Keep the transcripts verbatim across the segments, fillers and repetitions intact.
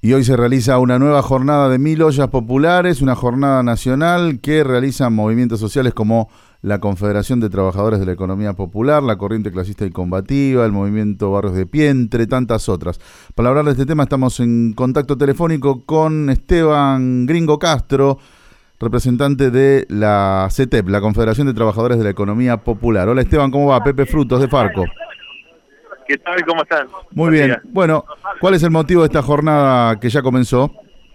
Y hoy se realiza una nueva jornada de mil ollas populares, una jornada nacional que realizan movimientos sociales como la Confederación de Trabajadores de la Economía Popular, la Corriente Clasista y Combativa, el Movimiento Barrios de Pie, entre tantas otras. Para hablar de este tema estamos en contacto telefónico con Esteban Gringo Castro, representante de la C E T E P, la Confederación de Trabajadores de la Economía Popular. Hola Esteban, ¿cómo va? Pepe Frutos de Farco. ¿Qué tal? ¿Cómo están? Muy Buen bien. Día. Bueno, ¿cuál es el motivo de esta jornada que ya comenzó?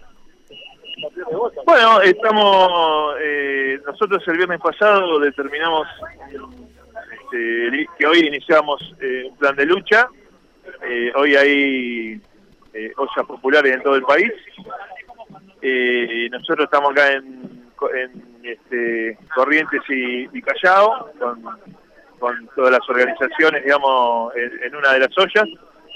Bueno, estamos, eh, nosotros el viernes pasado determinamos este, que hoy iniciamos eh, un plan de lucha. Eh, hoy hay eh, ollas populares en todo el país. Eh, nosotros estamos acá en, en este, Corrientes y, y Callao, con, con todas las organizaciones, digamos, en, en una de las ollas.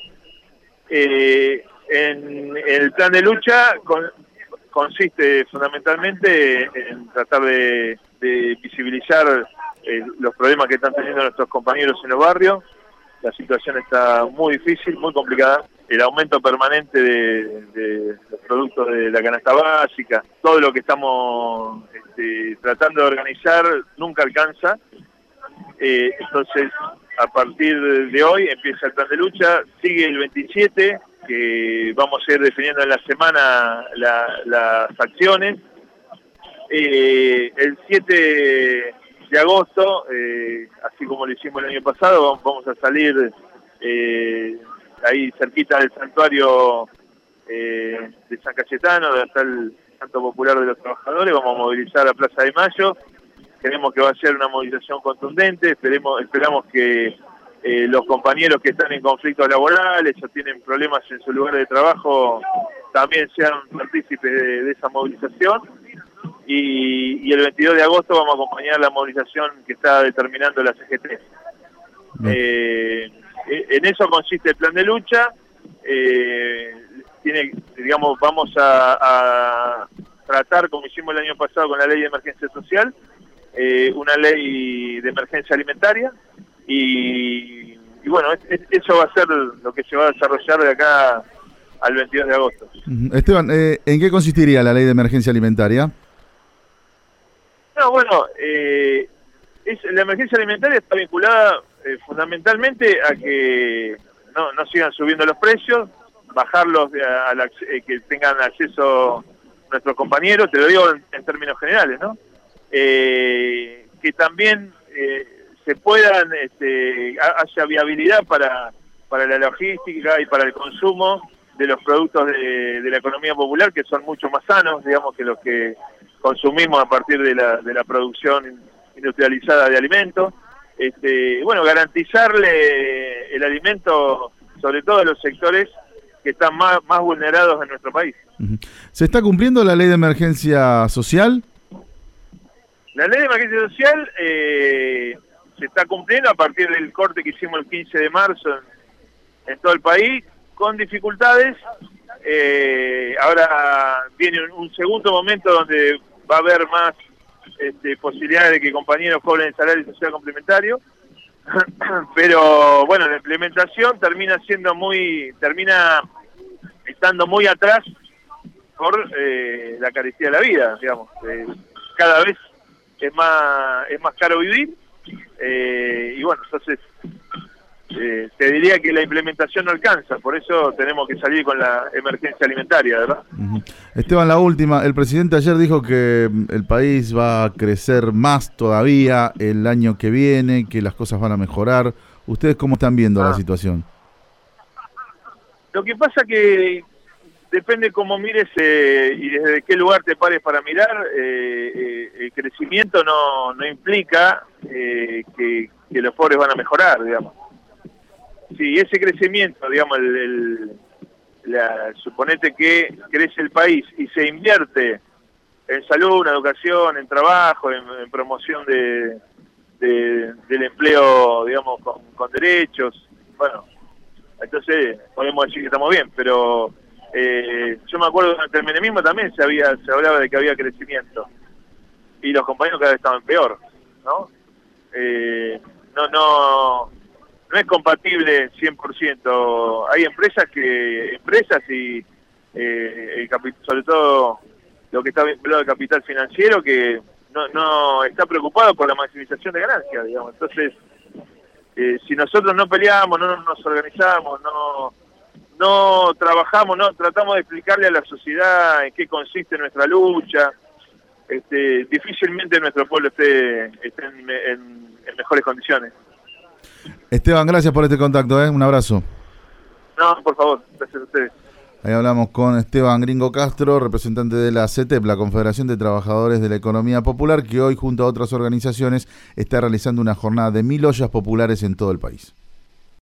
Eh, en, en el plan de lucha con, consiste fundamentalmente en tratar de, de visibilizar eh, los problemas que están teniendo nuestros compañeros en los barrios. La situación está muy difícil, muy complicada. El aumento permanente de, de los productos de la canasta básica, todo lo que estamos este, tratando de organizar nunca alcanza. Eh, entonces, a partir de hoy empieza el plan de lucha, sigue el veintisiete, que vamos a ir definiendo en la semana la, las acciones. Eh, el siete de agosto, eh, así como lo hicimos el año pasado, vamos a salir eh, ahí cerquita del santuario eh, de San Cayetano, donde está el Santo Popular de los Trabajadores. Vamos a movilizar a Plaza de Mayo. Creemos que va a ser una movilización contundente. Esperemos, esperamos que eh, los compañeros que están en conflictos laborales o tienen problemas en su lugar de trabajo también sean partícipes de, de esa movilización. Y, y el veintidós de agosto vamos a acompañar la movilización que está determinando la C G T. Eh, en eso consiste el plan de lucha. Eh, tiene, digamos, vamos a, a tratar, como hicimos el año pasado con la ley de emergencia social, eh, una ley de emergencia alimentaria, y, y bueno, es, es, eso va a ser lo que se va a desarrollar de acá al veintidós de agosto. Esteban, eh, ¿en qué consistiría la ley de emergencia alimentaria? No, bueno, eh, es, la emergencia alimentaria está vinculada eh, fundamentalmente a que no, no sigan subiendo los precios, bajarlos, a, a la, eh, que tengan acceso nuestros compañeros, te lo digo en, en términos generales, ¿no? Eh, que también eh, se puedan, este, haya viabilidad para, para la logística y para el consumo de los productos de, de la economía popular, que son mucho más sanos, digamos, que los que consumimos a partir de la, de la producción industrializada de alimentos. Este, bueno, garantizarle el alimento, sobre todo a los sectores que están más, más vulnerados en nuestro país. ¿Se está cumpliendo la ley de emergencia social? La ley de emergencia social eh, se está cumpliendo a partir del corte que hicimos el quince de marzo en, en todo el país, con dificultades. Eh, ahora viene un, un segundo momento donde va a haber más este, posibilidades de que compañeros cobren el salario social complementario, pero bueno, la implementación termina siendo muy, termina estando muy atrás por eh, la carestía de la vida, digamos. Eh, cada vez es más es más caro vivir, eh, y bueno, entonces eh, te diría que la implementación no alcanza, por eso tenemos que salir con la emergencia alimentaria, ¿verdad? Uh-huh. Esteban, la última, el presidente ayer dijo que el país va a crecer más todavía el año que viene, que las cosas van a mejorar. ¿Ustedes cómo están viendo ah. la situación? Lo que pasa que depende cómo mires eh, y desde qué lugar te pares para mirar. Eh, eh, el crecimiento no, no implica eh, que, que los pobres van a mejorar, digamos. Si ese crecimiento, digamos, el, el, la, suponete que crece el país y se invierte en salud, en educación, en trabajo, en, en promoción de, de, del empleo, digamos, con, con derechos, bueno, entonces podemos decir que estamos bien, pero eh, yo me acuerdo que durante el menemismo también se había se hablaba de que había crecimiento y los compañeros cada vez estaban peor, ¿no? Eh, no, no, no es compatible cien por ciento. Hay empresas que empresas y, eh, el capi- sobre todo lo que está vinculado al capital financiero, que no, no está preocupado por la maximización de ganancias, digamos. Entonces, eh, si nosotros no peleamos, no nos organizamos, no, no trabajamos, no tratamos de explicarle a la sociedad en qué consiste nuestra lucha, este, difícilmente nuestro pueblo esté, esté en, en, en mejores condiciones. Esteban, gracias por este contacto, ¿eh? Un abrazo. No, por favor, gracias a ustedes. Ahí hablamos con Esteban Gringo Castro, representante de la C E T E P, la Confederación de Trabajadores de la Economía Popular, que hoy, junto a otras organizaciones, está realizando una jornada de mil ollas populares en todo el país.